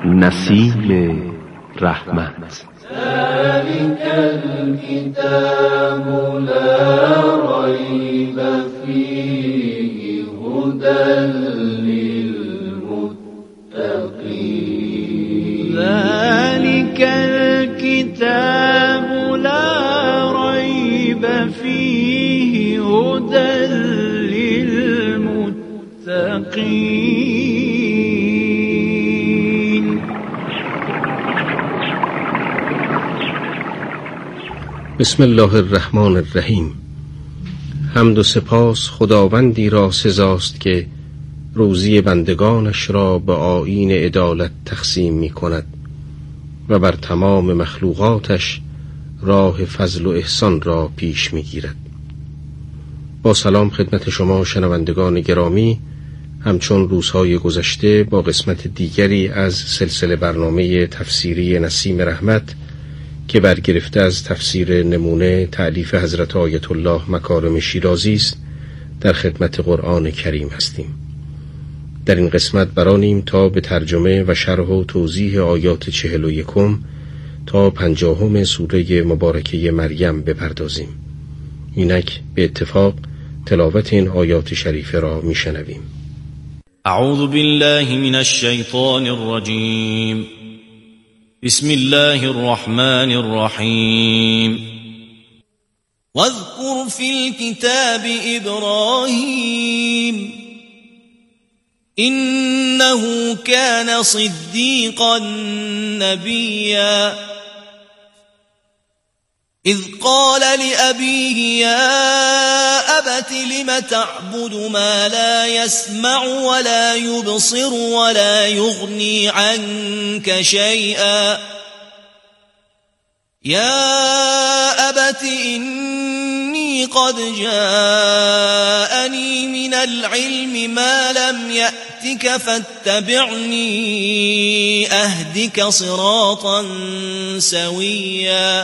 نسیم رحمت. ذلك الكتاب لا ريب فيه هدى للمتقين. ذلك الكتاب لا ريب فيه هدى للمتقين. بسم الله الرحمن الرحیم. حمد و سپاس خداوندی را سزاست که روزی بندگانش را به آیین عدالت تقسیم می کند و بر تمام مخلوقاتش راه فضل و احسان را پیش می گیرد. با سلام خدمت شما شنوندگان گرامی، همچون روزهای گذشته با قسمت دیگری از سلسله برنامه تفسیری نسیم رحمت که برگرفته از تفسیر نمونه تألیف حضرت آیت الله مکارم شیرازی است در خدمت قرآن کریم هستیم. در این قسمت برانیم تا به ترجمه و شرح و توضیح آیات 41 تا 50 سوره مبارکه مریم بپردازیم. اینک به اتفاق تلاوت این آیات شریفه را میشنویم. اعوذ بالله من الشیطان الرجیم. بسم الله الرحمن الرحیم. واذكر في الكتاب إبراهيم إنه كان صديقا نبيا إذ قال لأبيه يا أبت لم تعبد ما لا يسمع ولا يبصر ولا يغني عنك شيئا يا أبت إني قد جاءني من العلم ما لم يأتك فاتبعني أهدك صراطا سويا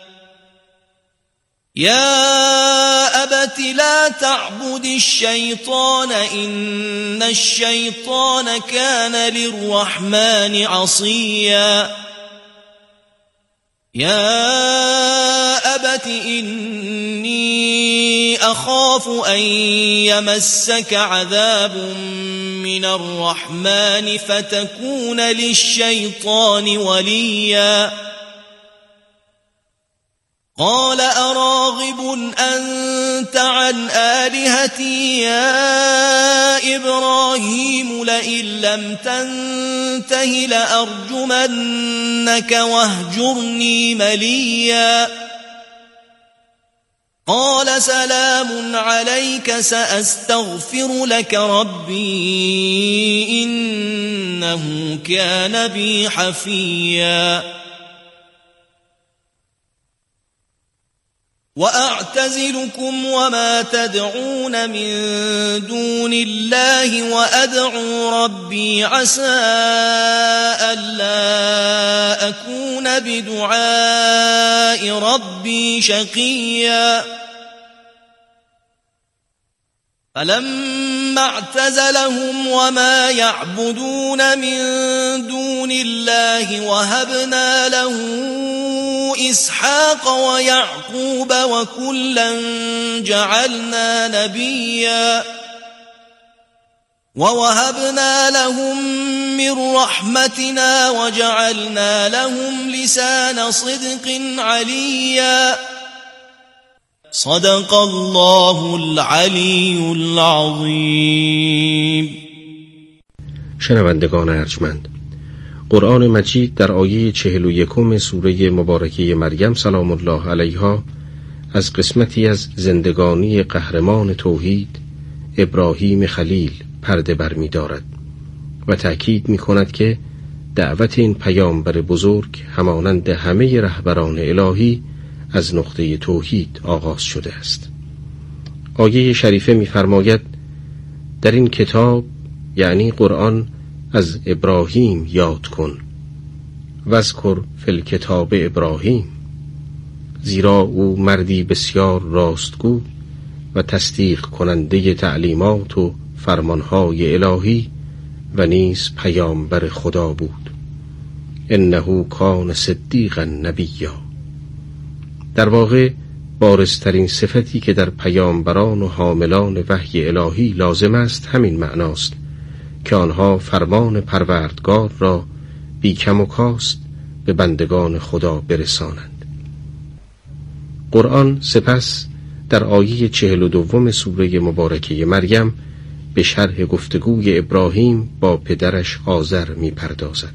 يا أبت لا تعبد الشيطان إن الشيطان كان للرحمن عصيا يا أبت إني أخاف أن يمسك عذاب من الرحمن فتكون للشيطان وليا قال أراغب أنت عن آلهتي يا إبراهيم لئن لم تنته لأرجمنك واهجرني مليا قال سلام عليك سأستغفر لك ربي إنه كان بي حفيا وأعتزلكم وما تدعون من دون الله وأدعو ربي عسى ألا أكون بدعاء ربي شقيا فلما اعتزلهم وما يعبدون من دون الله وهبنا له إسحاق ويعقوب وكلا جعلنا نبيا ووهبنا لهم من رحمتنا وجعلنا لهم لسان صدق عليا صدق الله العلی العظیم. شنوندگان ارجمند، قرآن مجید در آیه 41 سوره مبارکه مریم سلام الله علیها از قسمتی از زندگانی قهرمان توحید ابراهیم خلیل پرده برمی دارد و تأکید می کند که دعوت این پیامبر بزرگ همانند همه رهبران الهی از نقطه توحید آغاز شده است. آیه شریفه می فرماید در این کتاب یعنی قرآن از ابراهیم یاد کن واذکر فی الکتاب ابراهیم، زیرا او مردی بسیار راستگو و تصدیق کننده تعلیمات و فرمانهای الهی و نیز پیامبر خدا بود انه کان صدیقا نبیا. در واقع بارزترین صفتی که در پیامبران و حاملان وحی الهی لازم است همین معناست که آنها فرمان پروردگار را بی کم و کاست به بندگان خدا برسانند. قرآن سپس در آیه 42 سوره مبارکه مریم به شرح گفتگوی ابراهیم با پدرش آزر می پردازد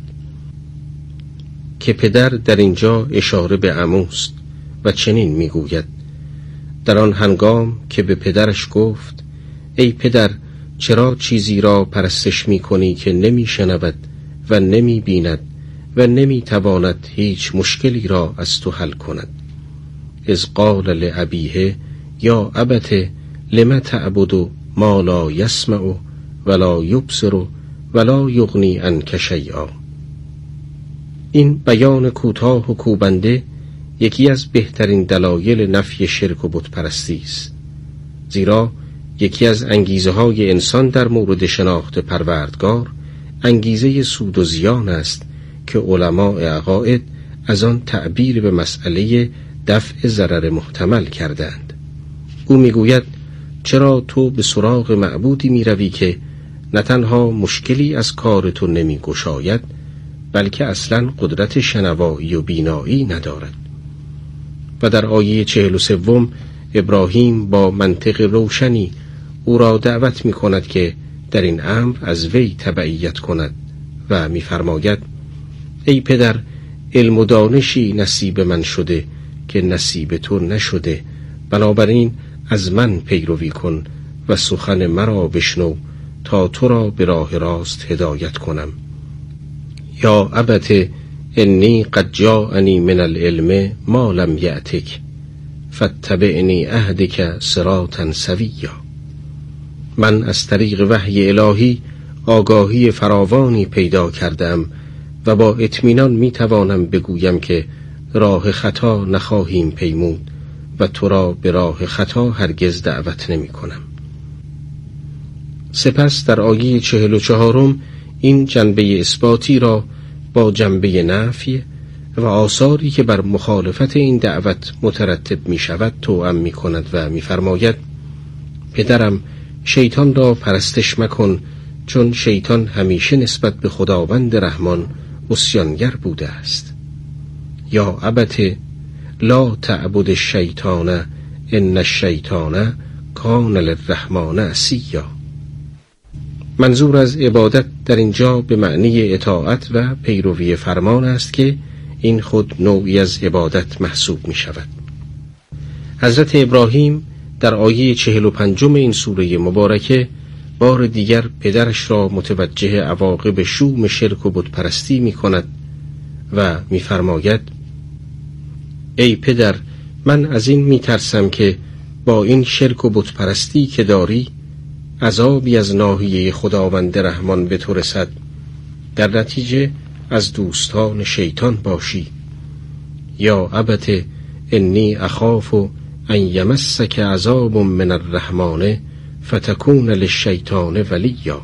که پدر در اینجا اشاره به عموست و چنین می گوید: در آن هنگام که به پدرش گفت ای پدر، چرا چیزی را پرستش می کنی که نمی شنود و نمی بیند و نمی تواند هیچ مشکلی را از تو حل کند. اذ قال لأبیه یا ابت لم تعبد ما لا یسمع ولا یبصر ولا یغنی عنک شیئا. این بیان کوتاه و کوبنده یکی از بهترین دلایل نفی شرک و بتپرستی است، زیرا یکی از انگیزه های انسان در مورد شناخت پروردگار انگیزه سود و زیان است که علماء عقاید از آن تعبیر به مسئله دفع ضرر محتمل کردند. او میگوید چرا تو به سراغ معبودی می روی که نه تنها مشکلی از کار تو نمی گشاید بلکه اصلا قدرت شنوایی و بینایی ندارد. و در آیه 43 ابراهیم با منطق روشنی او را دعوت می کند که در این امر از وی تبعیت کند و می فرماید ای پدر، علم و دانشی نصیب من شده که نصیب تو نشده، بنابراین از من پیروی کن و سخن مرا بشنو تا تو را به راه راست هدایت کنم. یا ابت انی قد جاءنی من العلم ما لم یأتک فاتبعنی اهدک صراطا سویا. من از طریق وحی الهی آگاهی فراوانی پیدا کردم و با اطمینان می توانم بگویم که راه خطا نخواهیم پیمود و تو را به راه خطا هرگز دعوت نمی کنم. سپس در آیه 44 این جنبه اثباتی را با جنبه نفی و آثاری که بر مخالفت این دعوت مترتب می شود توأم می کند و می فرماید پدرم، شیطان را پرستش مکن، چون شیطان همیشه نسبت به خداوند رحمان عصیانگر بوده است. یا ابت لا تعبد الشیطان ان الشیطان کان للرحمن عصیا. منظور از عبادت در اینجا به معنی اطاعت و پیروی فرمان است که این خود نوعی از عبادت محسوب می شود. حضرت ابراهیم در آیه 45 این سوره مبارکه بار دیگر پدرش را متوجه عواقب شوم شرک و بتپرستی می کند و می فرماید ای پدر، من از این می ترسم که با این شرک و بتپرستی که داری عذابی از ناحیه خداوند رحمان به تو رسد، در نتیجه از دوستان شیطان باشی. یا ابت انی اخاف ان یمسک عذاب من الرحمن فتکون للشیطان ولیا.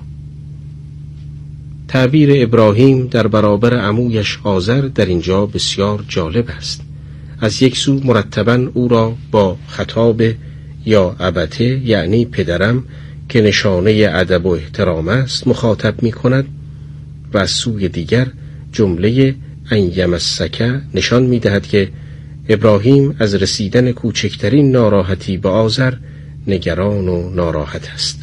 تعبیر ابراهیم در برابر عمویش آزر در اینجا بسیار جالب است. از یک سو مرتباً او را با خطاب یا ابته یعنی پدرم که نشانه ادب و احترام است مخاطب می کند و از سوی دیگر جمله ان یمسک نشان می دهد که ابراهیم از رسیدن کوچکترین ناراحتی به آزر نگران و ناراحت است.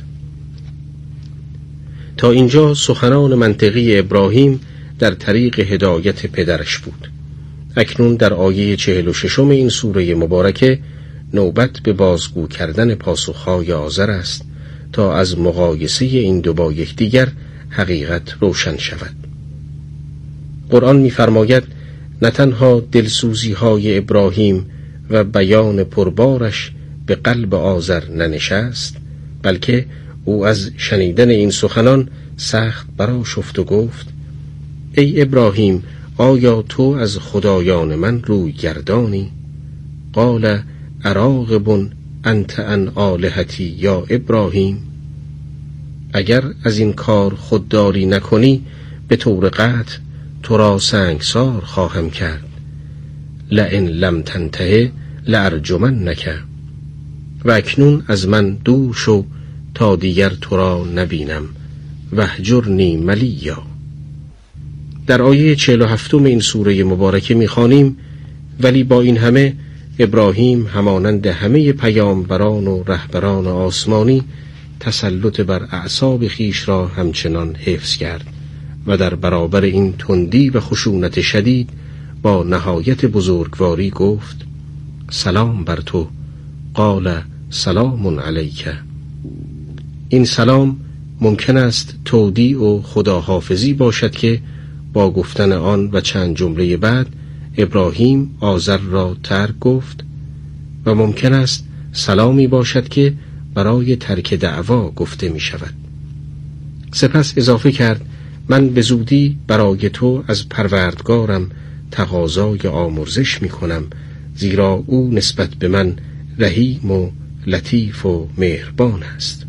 تا اینجا سخنان منطقی ابراهیم در طریق هدایت پدرش بود. اکنون در آیه 46 این سوره مبارکه نوبت به بازگو کردن پاسخهای آزر است تا از مقایسه این دو با یکدیگر حقیقت روشن شود. قرآن می‌فرماید نه تنها دلسوزی های ابراهیم و بیان پربارش به قلب آزر ننشست، بلکه او از شنیدن این سخنان سخت برآشفت و گفت ای ابراهیم، آیا تو از خدایان من روی گردانی؟ قال اراغب انت عن آلهتی یا ابراهیم. اگر از این کار خودداری نکنی به طور قطع تو را سنگسار خواهم کرد، لئن لم تنته لارجمنک، و اکنون از من دور شو تا دیگر تو را نبینم، واهجرنی ملیا. در آیه 47 این سوره مبارکه می‌خوانیم: ولی با این همه ابراهیم همانند همه پیامبران و رهبران آسمانی تسلط بر اعصاب خیش را همچنان حفظ کرد و در برابر این تندی و خشونت شدید با نهایت بزرگواری گفت: سلام بر تو، قال سلام علیک. این سلام ممکن است تودیع و خداحافظی باشد که با گفتن آن و چند جمله بعد ابراهیم آزر را ترک گفت، و ممکن است سلامی باشد که برای ترک دعوا گفته می شود. سپس اضافه کرد: من به زودی برای تو از پروردگارم تقاضای آمرزش می کنم، زیرا او نسبت به من رحیم و لطیف و مهربان است.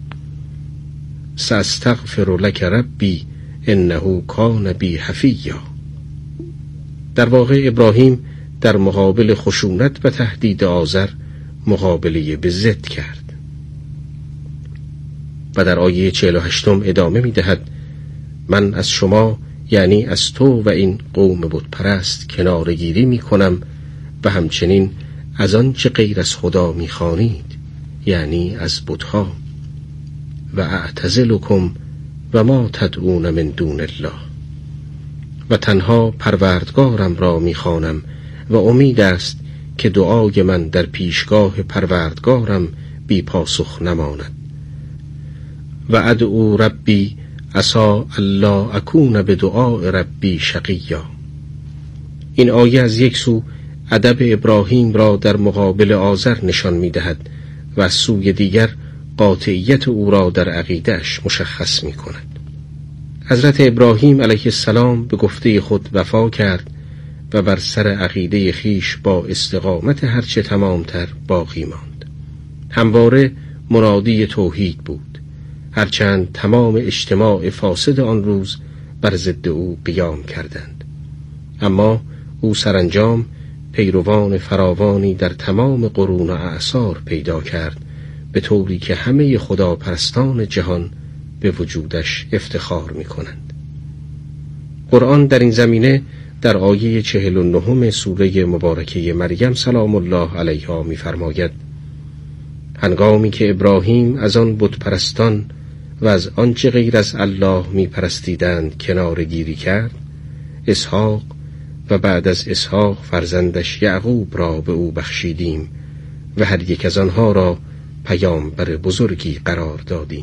ساستغفر لک ربی انه کان بی حفیا. در واقع ابراهیم در مقابل خشونت و تهدید آزر مقابله به ضد کرد. و در آیه 48 ادامه می دهد: من از شما، یعنی از تو و این قوم بتپرست کنارگیری می کنم و همچنین از آنچه غیر از خدا می خوانید، یعنی از بتها، و اعتزلکم و ما تدعون من دون الله، و تنها پروردگارم را می خوانم و امید است که دعای من در پیشگاه پروردگارم بی پاسخ نماند. و ادعو ربی عسى الا اکون بدعاء ربی شقیا. این آیه از یک سو ادب ابراهیم را در مقابل آزر نشان می دهد و از سوی دیگر قاطعیت او را در عقیده‌اش مشخص می کند. حضرت ابراهیم علیه السلام به گفته خود وفا کرد و بر سر عقیده خیش با استقامت هرچه تمامتر باقی ماند. همواره منادی توحید بود، هرچند تمام اجتماع فاسد آن روز بر ضد او قیام کردند. اما او سرانجام پیروان فراوانی در تمام قرون و اعصار پیدا کرد، به طوری که همه خداپرستان جهان به وجودش افتخار می کنند. قرآن در این زمینه در آیه 49 سوره مبارکه مریم سلام الله علیها می فرماید: هنگامی که ابراهیم از آن بتپرستان و از آنچه غیر از الله می پرستیدند کنارگیری کرد، اسحاق و بعد از اسحاق فرزندش یعقوب را به او بخشیدیم و هر یک از آنها را پیامبر بزرگی قرار دادیم.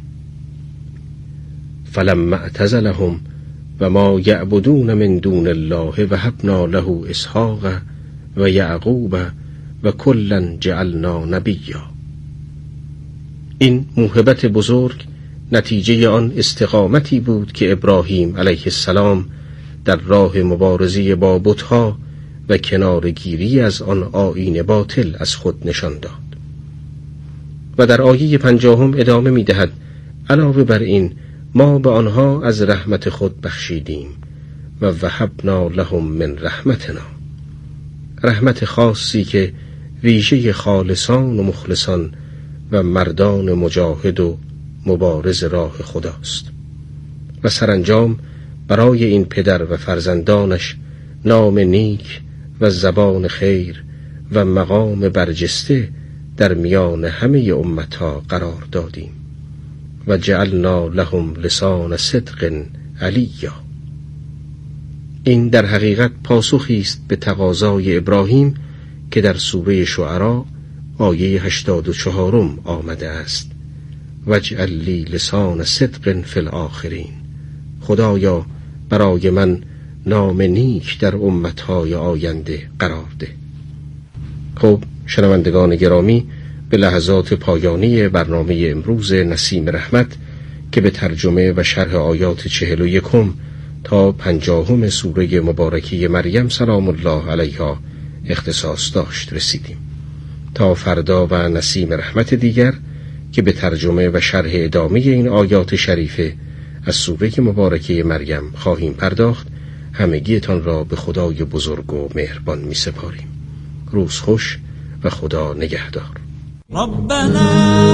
فلما اعتزلهم و ما یعبدون من دون الله وهبنا له اسحاق و یعقوب و کلا جعلنا نبیا. این موهبت بزرگ نتیجه آن استقامتی بود که ابراهیم علیه السلام در راه مبارزه با بتها و کنارگیری از آن آیین باطل از خود نشان داد. و در آیه 50 ادامه می دهد: علاوه بر این ما به آنها از رحمت خود بخشیدیم و وهبنا لهم من رحمتنا، رحمت خاصی که ویژه خالصان و مخلصان و مردان مجاهد و مبارز راه خداست. و سرانجام برای این پدر و فرزندانش نام نیک و زبان خیر و مقام برجسته در میان همه امتها قرار دادیم و جعلنا لهم لسان صدق علیا. این در حقیقت پاسخی است به تقاضای ابراهیم که در سوره شعرا آیه 84 آمده است: واجعل لی لسان صدق فی الاخرین. خدایا برای من نام نیک در امتهای آینده قرار ده. خب شنوندگان گرامی، به لحظات پایانی برنامه امروز نسیم رحمت که به ترجمه و شرح آیات 41 تا 50 سوره مبارکه مریم سلام الله علیها اختصاص داشت رسیدیم. تا فردا و نسیم رحمت دیگر که به ترجمه و شرح ادامه این آیات شریفه از سوره مبارکه مریم خواهیم پرداخت، همگیتان را به خدای بزرگ و مهربان می سپاریم. روز خوش و خدا نگهدار. ربنا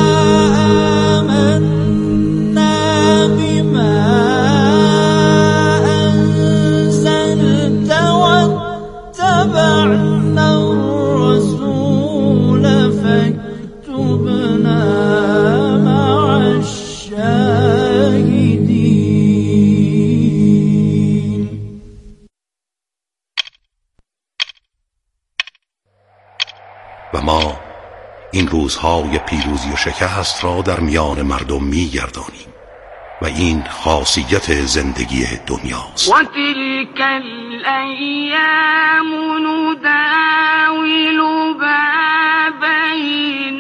آمنا بما أنزلت واتبعنا الرسول فاكتبنا مع الشاهدين. و ما این روزهای پیروزی و شکست را در میان مردم می‌گردانیم و این خاصیت زندگی دنیاست. و تلک الایام نداول بین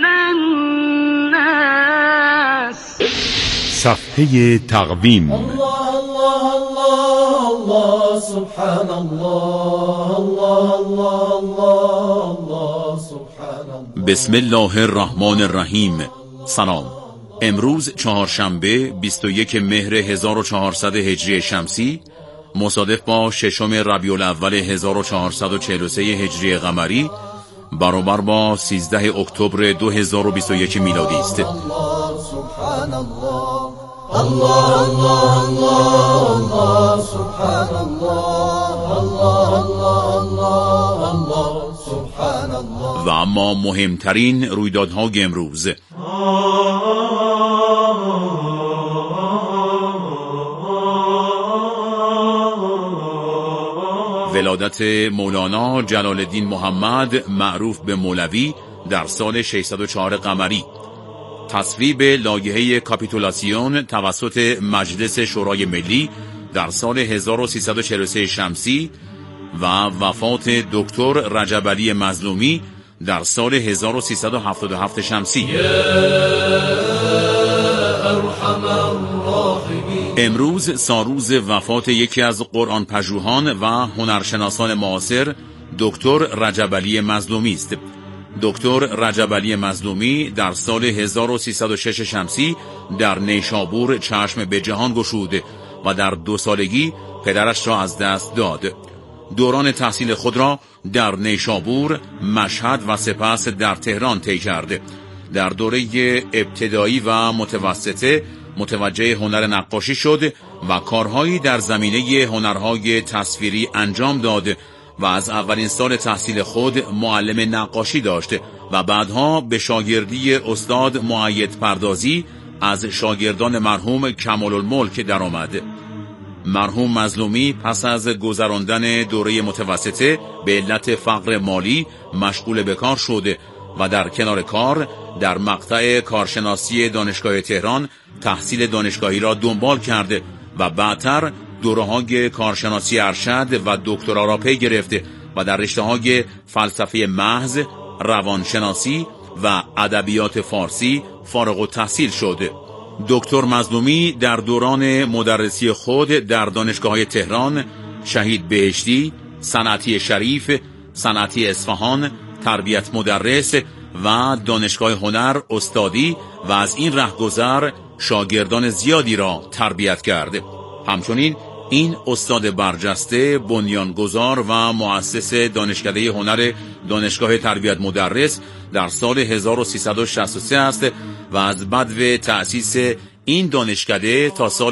الناس. صفحه تقویم. الله الله الله الله سبحان الله الله الله الله سبحان الله. بسم الله الرحمن الرحیم. سلام. امروز چهارشنبه 21 مهر 1400 هجری شمسی مصادف با 6 ربیع الاول 1443 هجری قمری برابر با 13 اکتبر 2021 میلادی است. الله سبحان الله الله الله الله سبحان الله الله الله الله سبحان الله. و اما مهمترین رویدادهای امروز: ولادت مولانا جلال الدین محمد معروف به مولوی در سال 604 قمری، تصویب لایحه کاپیتولاسیون توسط مجلس شورای ملی در سال 1343 شمسی و وفات دکتر رجب علی مظلومی در سال 1377 شمسی. امروز سالروز وفات یکی از قرآن پژوهان و هنرشناسان معاصر دکتر رجب علی مظلومی است. دکتر رجب علی مظلومی در سال 1306 شمسی در نیشابور چشم به جهان گشود و در 2 سالگی پدرش را از دست داد. دوران تحصیل خود را در نیشابور، مشهد و سپس در تهران طی کرد. در دوره ابتدایی و متوسطه متوجه هنر نقاشی شد و کارهایی در زمینه هنرهای تصویری انجام داد و از اولین سال تحصیل خود معلم نقاشی داشت و بعدها به شاگردی استاد مؤید پردازی از شاگردان مرحوم کمال الملک درآمد. مرحوم مظلومی پس از گذراندن دوره متوسطه به علت فقر مالی مشغول به کار شد و در کنار کار در مقطع کارشناسی دانشگاه تهران تحصیل دانشگاهی را دنبال کرده و بعدتر دوره‌های کارشناسی ارشد و دکترا را پی گرفته و در رشته‌های فلسفه محض، روانشناسی و ادبیات فارسی فارغ التحصیل شد. دکتر مظلومی در دوران مدرسی خود در دانشگاه‌های تهران، شهید بهشتی، صنعتی شریف، صنعتی اصفهان، تربیت مدرس و دانشگاه هنر استادی و از این رهگذر شاگردان زیادی را تربیت کرد. همچنین این استاد برجسته بنیانگذار و مؤسس دانشکده هنر دانشگاه تربیت مدرس در سال 1363 است و از بدو تأسیس این دانشکده تا سال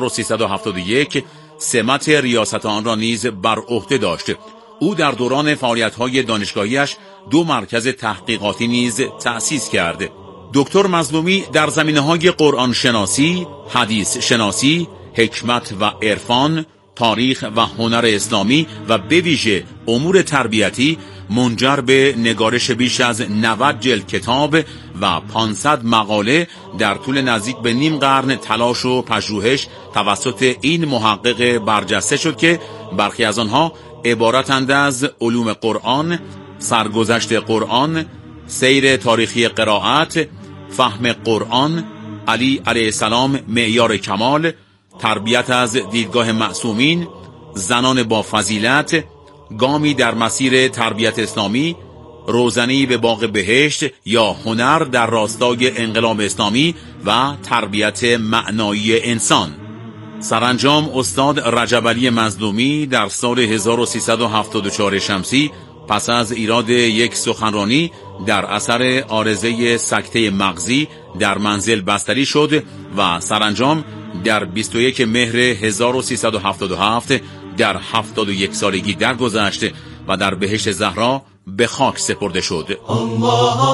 1371 سمت ریاست آن را نیز بر عهده داشت. او در دوران فعالیت‌های دانشگاهیش 2 مرکز تحقیقاتی نیز تأسیس کرد. دکتر مظلومی در زمینه‌های قرآن شناسی، حدیث شناسی، حکمت و عرفان، تاریخ و هنر اسلامی و به ویژه امور تربیتی منجر به نگارش بیش از 90 جلد کتاب و 500 مقاله در طول نزدیک به نیم قرن تلاش و پژوهش توسط این محقق برجسته شد که برخی از آنها عبارتند از علوم قرآن، سرگذشت قرآن، سیر تاریخی قرائت، فهم قرآن، علی علیه السلام معیار کمال، تربیت از دیدگاه معصومین، زنان با فضیلت، گامی در مسیر تربیت اسلامی، روزنی به باغ بهشت یا هنر در راستای انقلاب اسلامی و تربیت معنایی انسان. سرانجام استاد رجب علی مظلومی در سال 1374 شمسی پس از ایراد یک سخنرانی در اثر عارضه سکته مغزی در منزل بستری شد و سرانجام در 21 مهر 1377 در 71 سالگی درگذشت و در بهشت زهرا به خاک سپرده شد. الله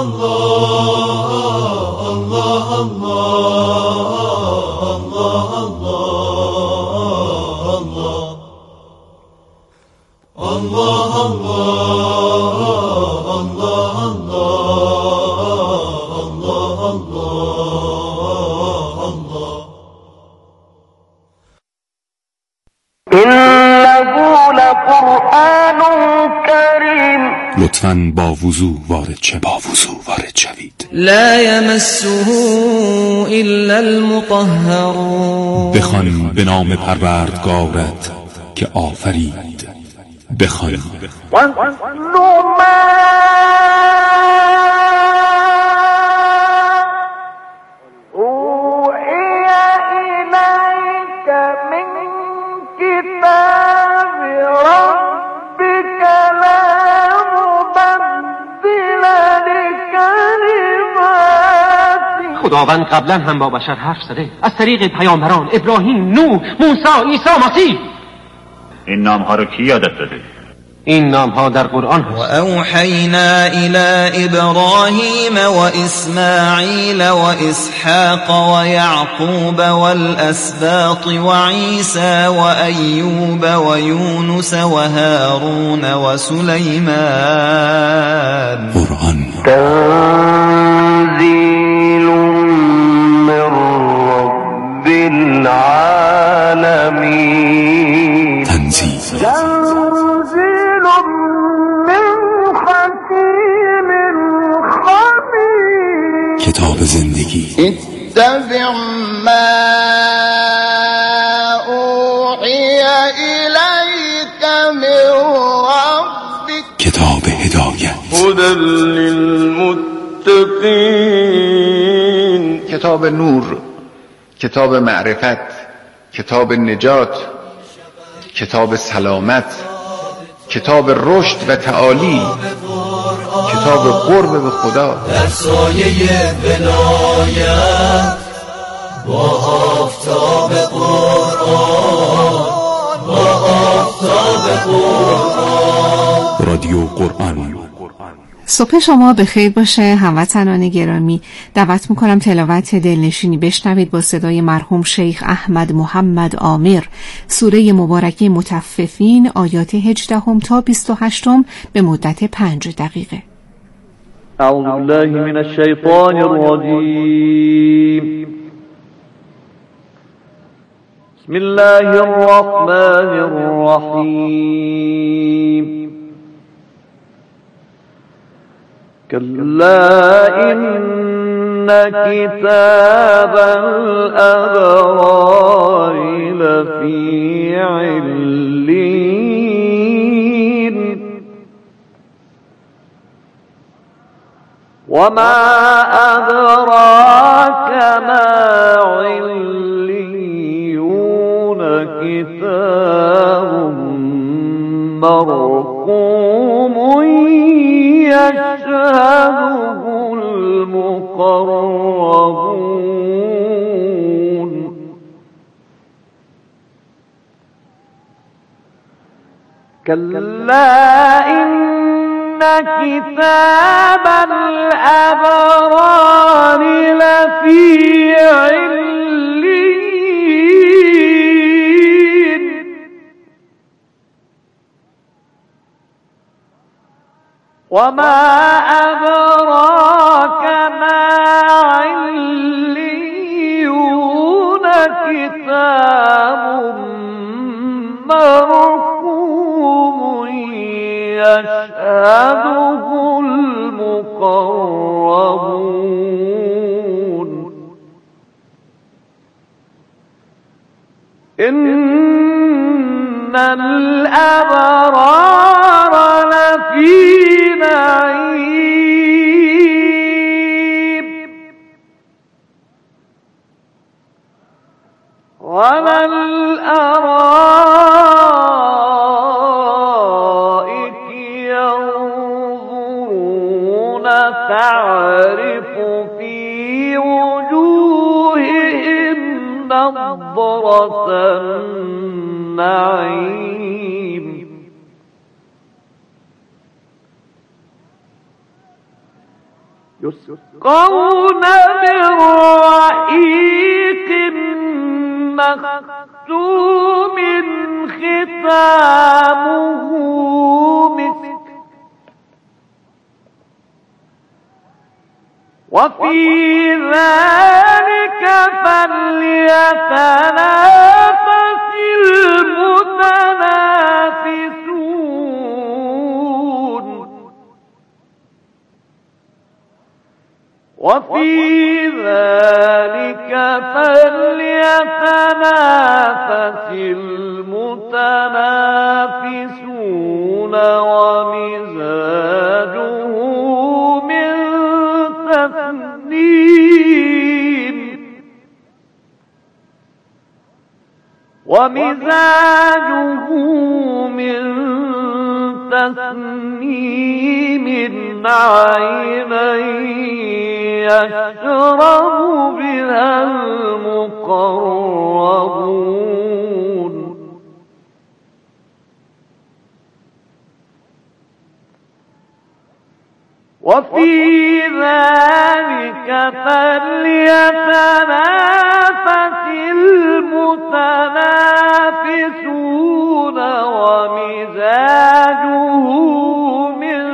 الله الله الله الله لطفاً با وضو وارد شوید. لا يمسه الا المطهرون. بخوان به نام پروردگارت که آفرید. بخوان خداوند قبلا هم با بشر حرف زده از طریق پیامبران ابراهیم، نوح، موسی، عیسی مسیح. این نامها رو کی یادت داده؟ این نامها در قرآن هست. و اوحینا الی ابراهیم و اسماعیل و اسحاق و یعقوب والاسباط و عیسی و ایوب و یونس و هارون و سلیمان. قرآن تنزیل من رب العالمین. تنزیل کتاب زندگی. اتبع ما اوحی الیک من ربک. کتاب هدایت. هدی للمتقین. کتاب نور، کتاب معرفت، کتاب نجات، کتاب سلامت، کتاب رشد و تعالی، کتاب قرب به خدا. در سایه ولایت با آفتاب قرآن، با آفتاب قرآن. رادیو قرآن. صبح شما بخیر باشه هموطنان گرامی. دعوت میکنم تلاوت دلنشینی بشنوید با صدای مرحوم شیخ احمد محمد عامر. سوره مبارکه مطففین آیات 18 تا 28 به مدت 5 دقیقه. اعوذ بالله من الشیطان الرجیم. بسم الله الرحمن الرحیم. كلا إن كتاب الأبرار لفي علين وما أدراك ما عليون كتاب مرقوم يشهده المقربون كلا إن كتاب الأبرار لفي علين وما أدراك ما عليون كتاب مرقوم يشهده المقربون إن الأبرار لفي نعيم وما الأرائك ينظرون تعرف في وجوههم نضرة النعيم يسقون من رحيق مختوم ختامه مسك وفي ذلك فليتنافس المتنافسون وفي ذلك فليتنافس المتنافسون ومزاجه من تسنيم عينا يشرب بها المقربون وفي ذلك فليتنافس المتنافسون ومزاجه من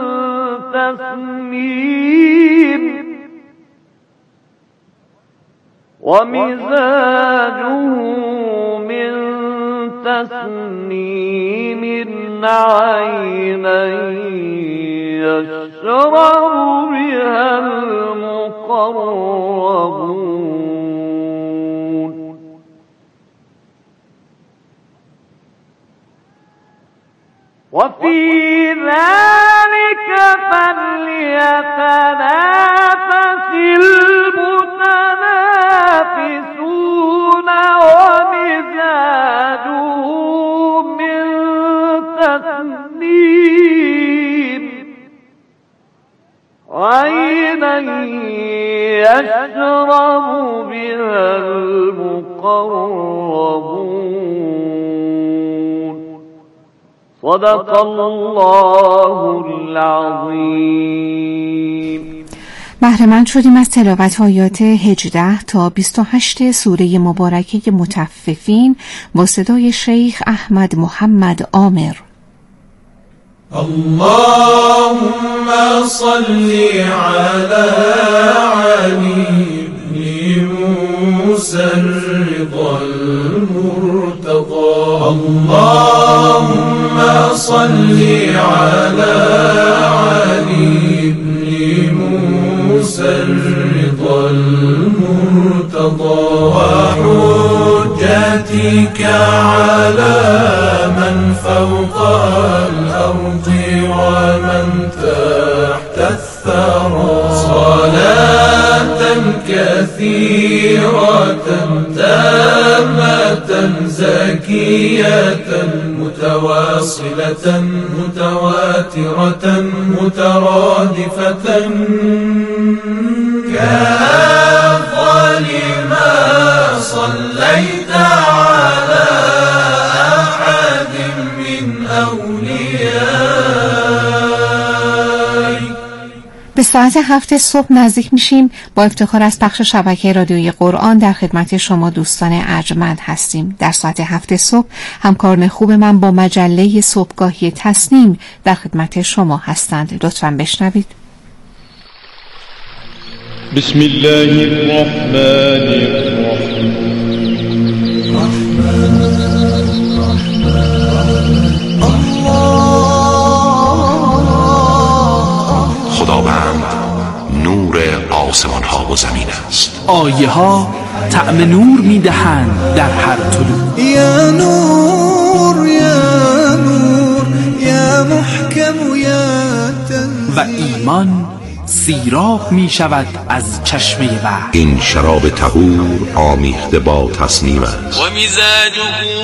تسنيم عينا يشرب بها المقربون وفي ذلك فليتنافس المتنافسون ومزاجه من تسنيم عينا يشرب بها المقربون صدق الله العظیم. بهره‌مند شدیم از تلاوت آیات 18 تا 28 سوره مبارکه مطففین با صدای شیخ احمد محمد عامر. اللهم صل على علي بن موسى الرضا المرتضى اللهم صل على علي بن موسى الرضا المرتضى وحجتك على من فوق الأرض ومن تحت الثرى صلاة كثيرة تامة زكية متواصلة متواترة مترادفة كأفضل ما صليت على أحد من أوليائك. به ساعت 7 صبح نزدیک میشیم. با افتخار از پخش شبکه رادیویی قرآن در خدمت شما دوستان ارجمند هستیم. در ساعت 7 صبح همکاران خوب من با مجله صبحگاهی تسنیم در خدمت شما هستند. لطفاً بشنوید. بسم الله الرحمن الرحیم. خداوند نور آسمان ها و زمین است. آیه ها طعم نور میدهند در هر طلوع. یا نور یا نور یا محکم یا تنزیل. و ایمان سیراب می شود از چشمه وحی. این شراب طهور آمیخته با تسنیم است. و مزاجه